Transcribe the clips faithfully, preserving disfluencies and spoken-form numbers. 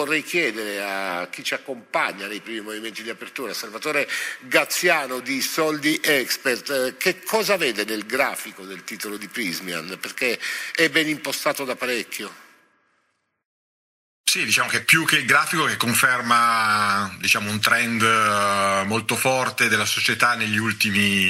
vorrei chiedere a chi ci accompagna nei primi movimenti di apertura, Salvatore Gazziano di Soldi Expert, che cosa vede nel grafico del titolo di Prysmian, perché è ben impostato da parecchio. Sì, diciamo che più che il grafico che conferma, diciamo, un trend molto forte della società negli ultimi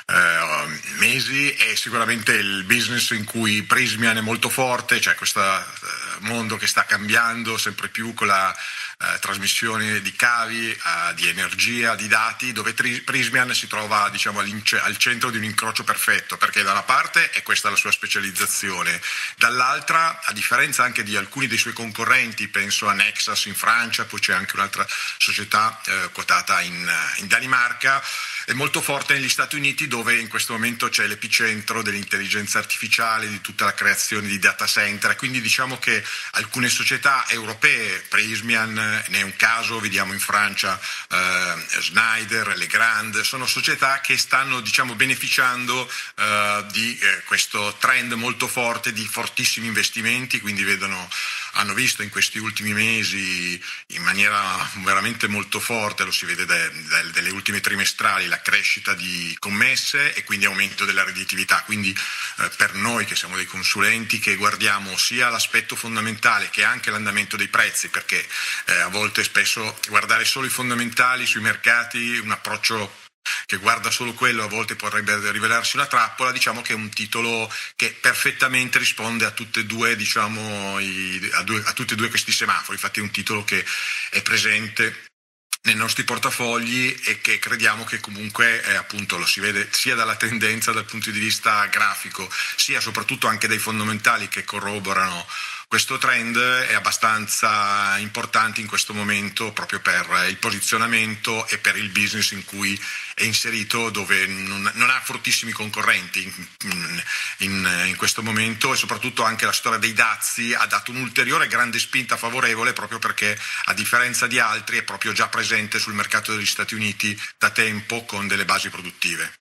eh, mesi, è sicuramente il business in cui Prysmian è molto forte, cioè questo eh, mondo che sta cambiando sempre più con la eh, trasmissione di cavi, eh, di energia, di dati, dove Prysmian si trova, diciamo, al centro di un incrocio perfetto, perché da una parte è questa la sua specializzazione, dall'altra, a differenza anche di alcuni dei suoi concorrenti, penso a Nexas in Francia, poi c'è anche un'altra società eh, quotata in, in Danimarca, è molto forte negli Stati Uniti, dove in questo momento c'è l'epicentro dell'intelligenza artificiale, di tutta la creazione di data center, quindi diciamo che alcune società europee, Prysmian ne è un caso, vediamo in Francia eh, Schneider, Legrand, sono società che stanno, diciamo, beneficiando eh, di eh, questo trend molto forte di fortissimi investimenti, quindi vedono, hanno visto in questi ultimi mesi in maniera veramente molto forte, lo si vede da, da, dalle ultime trimestrali, la crescita di commesse e quindi aumento della redditività. Quindi eh, per noi che siamo dei consulenti, che guardiamo sia l'aspetto fondamentale che anche l'andamento dei prezzi, perché eh, a volte spesso guardare solo i fondamentali sui mercati, un approccio che guarda solo quello a volte potrebbe rivelarsi una trappola, diciamo che è un titolo che perfettamente risponde a tutte e due, diciamo, i, a, due, a tutti e due questi semafori. Infatti è un titolo che è presente nei nostri portafogli e che crediamo che comunque eh, appunto lo si vede sia dalla tendenza dal punto di vista grafico, sia soprattutto anche dai fondamentali che corroborano questo trend, è abbastanza importante in questo momento proprio per il posizionamento e per il business in cui è inserito, dove non, non ha fortissimi concorrenti in, in, in questo momento, e soprattutto anche la storia dei dazi ha dato un'ulteriore grande spinta favorevole, proprio perché a differenza di altri è proprio già presente sul mercato degli Stati Uniti da tempo con delle basi produttive.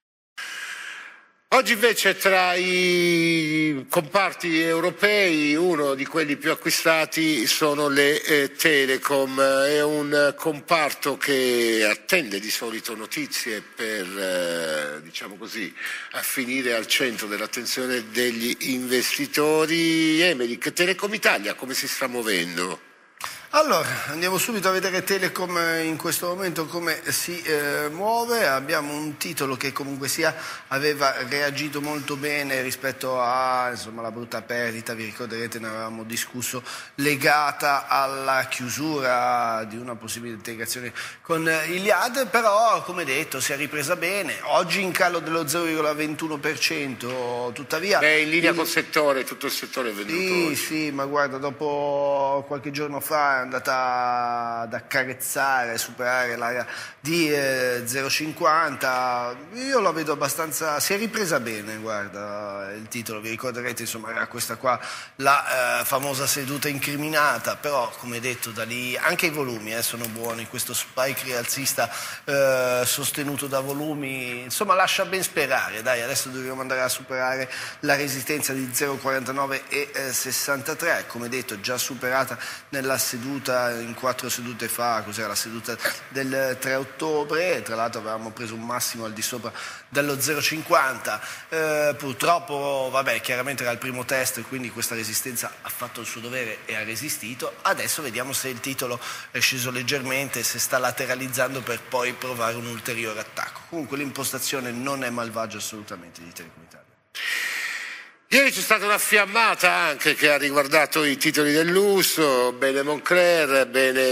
Oggi invece tra i comparti europei uno di quelli più acquistati sono le eh, telecom, è un comparto che attende di solito notizie per, eh, diciamo così, finire al centro dell'attenzione degli investitori. Emeric, Telecom Italia come si sta muovendo? Allora, andiamo subito a vedere Telecom in questo momento come si eh, muove. Abbiamo un titolo che comunque sia aveva reagito molto bene rispetto a, insomma, la brutta perdita, vi ricorderete, ne avevamo discusso, legata alla chiusura di una possibile integrazione con Iliad, però come detto si è ripresa bene, oggi in calo dello zero virgola ventuno per cento, tuttavia... Beh, in linea il... col settore, tutto il settore è venduto Sì, oggi. sì, ma guarda, dopo qualche giorno fa è andata ad accarezzare, superare l'area di eh, zero virgola cinquanta, io la vedo abbastanza, si è ripresa bene, guarda, il titolo, vi ricorderete, insomma, era questa qua la eh, famosa seduta incriminata, però come detto da lì anche i volumi eh, sono buoni, questo spike rialzista eh, sostenuto da volumi, insomma lascia ben sperare, dai, adesso dobbiamo andare a superare la resistenza di zero virgola quarantanove e sessantatré, come detto già superata nella seduta, in quattro sedute fa, cos'era la seduta del tre ottobre, tra l'altro avevamo preso un massimo al di sopra dello zero virgola cinquanta, eh, purtroppo vabbè, chiaramente era il primo test, quindi questa resistenza ha fatto il suo dovere e ha resistito. Adesso vediamo se il titolo è sceso leggermente, se sta lateralizzando per poi provare un ulteriore attacco. Comunque l'impostazione non è malvagia assolutamente di Telecom Italia. Ieri c'è stata una fiammata anche che ha riguardato i titoli del lusso, bene Moncler,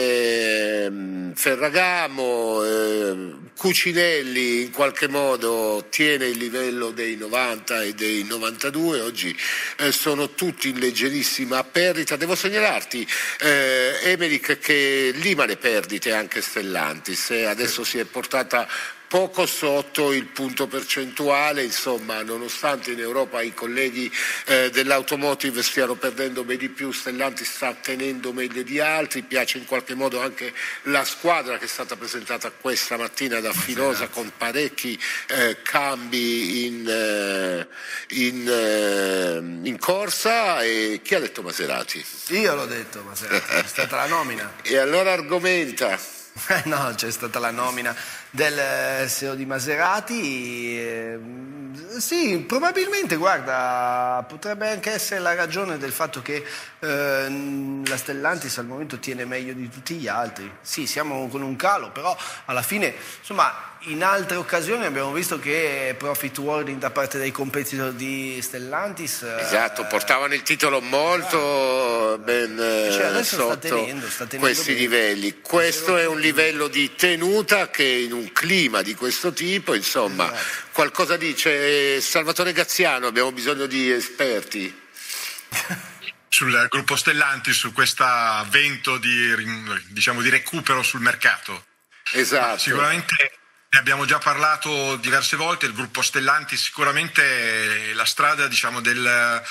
bene Ferragamo, eh, Cucinelli in qualche modo tiene il livello dei novanta e dei novantadue, oggi eh, sono tutti in leggerissima perdita. Devo segnalarti, eh, Emeric, che lima le perdite anche Stellantis, eh, adesso si è portata poco sotto il punto percentuale. Insomma, nonostante in Europa i colleghi eh, dell'automotive stiano perdendo ben di più, Stellantis sta tenendo meglio di altri. Piace in qualche modo anche la squadra che è stata presentata questa mattina da Filosa con parecchi eh, cambi in, eh, in, eh, in corsa. E chi ha detto Maserati? Io l'ho detto Maserati, è stata la nomina. E allora argomenta. No, c'è stata la nomina del S E O di Maserati. Eh, sì, probabilmente, guarda, potrebbe anche essere la ragione del fatto che eh, la Stellantis al momento tiene meglio di tutti gli altri. Sì, siamo con un calo, però alla fine, insomma, in altre occasioni abbiamo visto che profit warning da parte dei competitor di Stellantis, esatto, portavano il titolo molto esatto. ben cioè adesso sotto sta tenendo, sta tenendo questi bene. livelli. Questo è un livello di tenuta che in un clima di questo tipo, insomma, esatto. Qualcosa dice Salvatore Graziano, abbiamo bisogno di esperti. Sul gruppo Stellantis, su questo vento di, diciamo, di recupero sul mercato. Esatto. Sicuramente ne abbiamo già parlato diverse volte, il gruppo Stellantis sicuramente la strada, diciamo, del,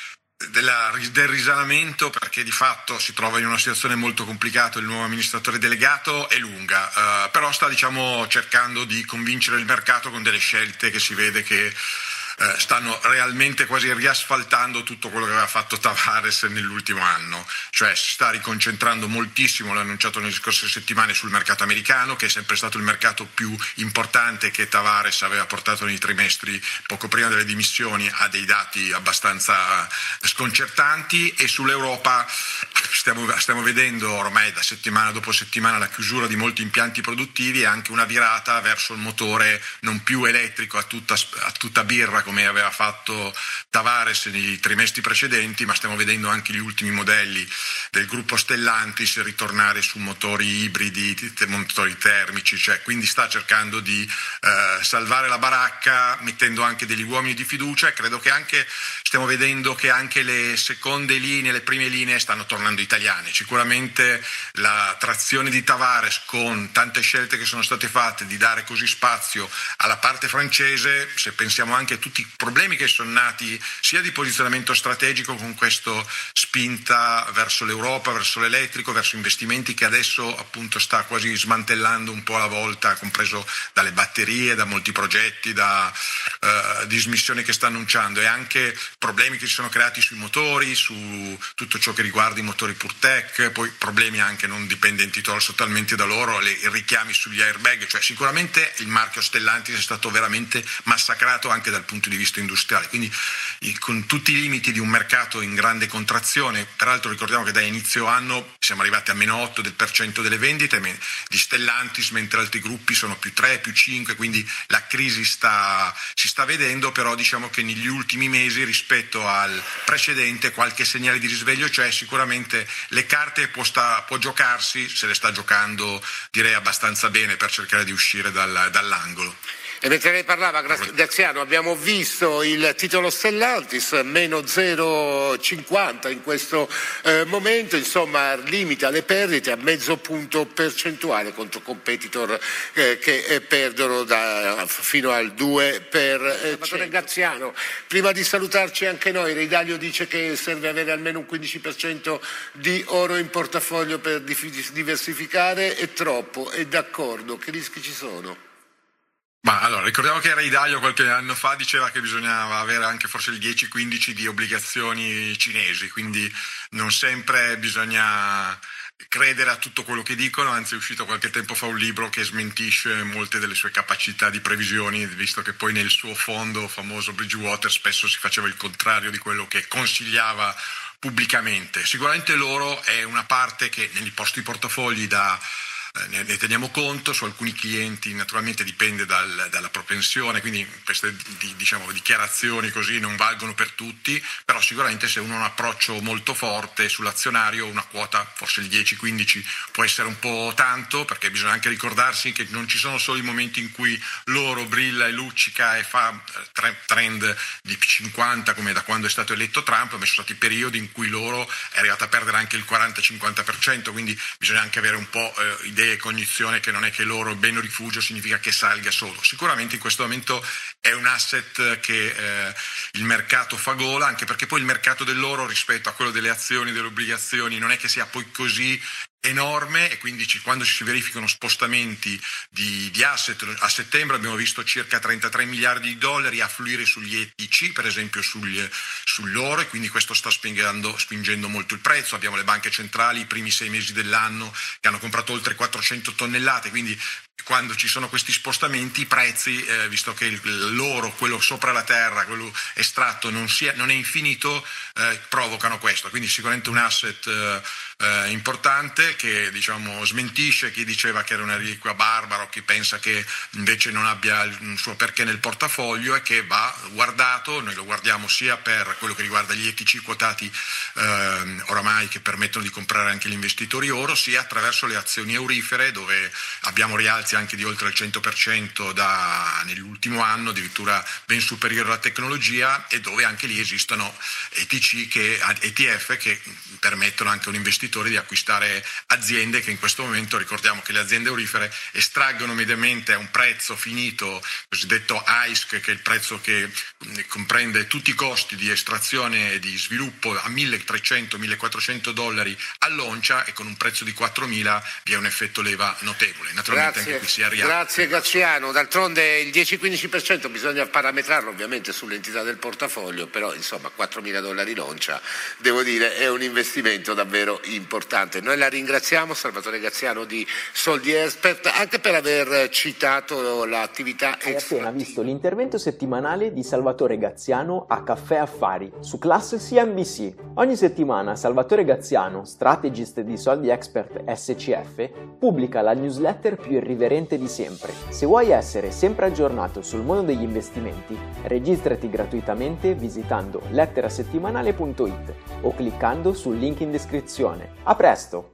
della, del risanamento, perché di fatto si trova in una situazione molto complicata, il nuovo amministratore delegato, è lunga, uh, però sta, diciamo, cercando di convincere il mercato con delle scelte che si vede che Uh, stanno realmente quasi riasfaltando tutto quello che aveva fatto Tavares nell'ultimo anno, cioè si sta riconcentrando moltissimo, l'ho annunciato nelle scorse settimane, sul mercato americano, che è sempre stato il mercato più importante, che Tavares aveva portato nei trimestri poco prima delle dimissioni a dei dati abbastanza sconcertanti, e sull'Europa stiamo, stiamo vedendo ormai da settimana dopo settimana la chiusura di molti impianti produttivi e anche una virata verso il motore non più elettrico a tutta, a tutta birra come aveva fatto Tavares nei trimestri precedenti, ma stiamo vedendo anche gli ultimi modelli del gruppo Stellantis ritornare su motori ibridi, motori termici, cioè, quindi sta cercando di eh, salvare la baracca mettendo anche degli uomini di fiducia, e credo che anche stiamo vedendo che anche le seconde linee, le prime linee stanno tornando italiane. Sicuramente la trazione di Tavares, con tante scelte che sono state fatte di dare così spazio alla parte francese, se pensiamo anche a tutti i problemi che sono nati sia di posizionamento strategico, con questa spinta verso l'Europa, verso l'elettrico, verso investimenti che adesso appunto sta quasi smantellando un po' alla volta, compreso dalle batterie, da molti progetti, da uh, dismissioni che sta annunciando, e anche problemi che si sono creati sui motori, su tutto ciò che riguarda i motori PureTech, poi problemi anche non dipendenti totalmente da loro, le, i richiami sugli airbag, cioè sicuramente il marchio Stellantis è stato veramente massacrato anche dal punto di vista industriale, quindi con tutti i limiti di un mercato in grande contrazione. Peraltro ricordiamo che da inizio anno siamo arrivati a meno otto del per cento delle vendite di Stellantis, mentre altri gruppi sono più tre, più cinque, quindi la crisi sta, si sta vedendo, però diciamo che negli ultimi mesi rispetto al precedente qualche segnale di risveglio c'è. Sicuramente le carte può, sta, può giocarsi, se le sta giocando direi abbastanza bene per cercare di uscire dal, dall'angolo. E mentre lei parlava, Graziano, abbiamo visto il titolo Stellantis meno zero virgola cinquanta in questo eh, momento, insomma limita le perdite a mezzo punto percentuale contro competitor eh, che eh, perdono da, fino al due per cento. Graziano, prima di salutarci anche noi, Reidaglio dice che serve avere almeno un quindici per cento di oro in portafoglio per diversificare, è troppo, è d'accordo, che rischi ci sono? Ma allora, ricordiamo che Reidaglio qualche anno fa diceva che bisognava avere anche forse il dieci quindici di obbligazioni cinesi, quindi non sempre bisogna credere a tutto quello che dicono, anzi è uscito qualche tempo fa un libro che smentisce molte delle sue capacità di previsioni, visto che poi nel suo fondo famoso Bridgewater spesso si faceva il contrario di quello che consigliava pubblicamente. Sicuramente l'oro è una parte che negli posti portafogli da Ne, ne teniamo conto, su alcuni clienti naturalmente dipende dal, dalla propensione, quindi queste di, diciamo, dichiarazioni così non valgono per tutti, però sicuramente se uno ha un approccio molto forte sull'azionario, una quota, forse il dieci quindici può essere un po' tanto, perché bisogna anche ricordarsi che non ci sono solo i momenti in cui l'oro brilla e luccica e fa trend di P cinquanta come da quando è stato eletto Trump, ma ci sono stati periodi in cui l'oro è arrivato a perdere anche il quaranta cinquanta per cento, quindi bisogna anche avere un po' eh, idea anche cognizione che non è che l'oro bene rifugio significa che salga solo. Sicuramente in questo momento è un asset che eh, il mercato fa gola, anche perché poi il mercato dell'oro rispetto a quello delle azioni, delle obbligazioni, non è che sia poi così enorme, e quindi ci, quando ci si verificano spostamenti di, di asset, a settembre abbiamo visto circa trentatré miliardi di dollari affluire sugli E T C, per esempio sugli, sull'oro, e quindi questo sta spingendo, spingendo molto il prezzo. Abbiamo le banche centrali i primi sei mesi dell'anno che hanno comprato oltre quattrocento tonnellate, quindi quando ci sono questi spostamenti i prezzi, eh, visto che il, l'oro, quello sopra la terra, quello estratto non, sia, non è infinito, eh, provocano questo. Quindi sicuramente un asset eh, eh, importante che, diciamo, smentisce chi diceva che era una reliquia barbara o chi pensa che invece non abbia il suo perché nel portafoglio, e che va guardato. Noi lo guardiamo sia per quello che riguarda gli E T C quotati eh, oramai, che permettono di comprare anche gli investitori oro, sia attraverso le azioni eurifere, dove abbiamo rialzi anche di oltre il cento per cento da, nell'ultimo anno, addirittura ben superiore alla tecnologia, e dove anche lì esistono E T C, che, E T F, che permettono anche a un investitore di acquistare aziende che in questo momento, ricordiamo che le aziende eurifere estraggono mediamente a un prezzo finito, cosiddetto I S C, che è il prezzo che comprende tutti i costi di estrazione e di sviluppo, a milletrecento millequattrocento dollari all'oncia, e con un prezzo di quattromila vi è un effetto leva notevole. Naturalmente Grazie. anche qui si arriva. Grazie Graziano, d'altronde il dieci quindici per cento bisogna parametrarlo ovviamente sull'entità del portafoglio, però insomma quattromila dollari l'oncia, devo dire, è un investimento davvero importante. Noi la ringraziamo, Salvatore Graziano di Soldi Expert, anche per aver citato l'attività. Hai appena visto l'intervento settimanale di Salvatore Graziano a Caffè Affari su Class C N B C. Ogni settimana Salvatore Graziano, strategist di Soldi Expert S C F, pubblica la newsletter più irriverente di sempre. Se vuoi essere sempre aggiornato sul mondo degli investimenti, registrati gratuitamente visitando letterasettimanale punto it o cliccando sul link in descrizione. A presto!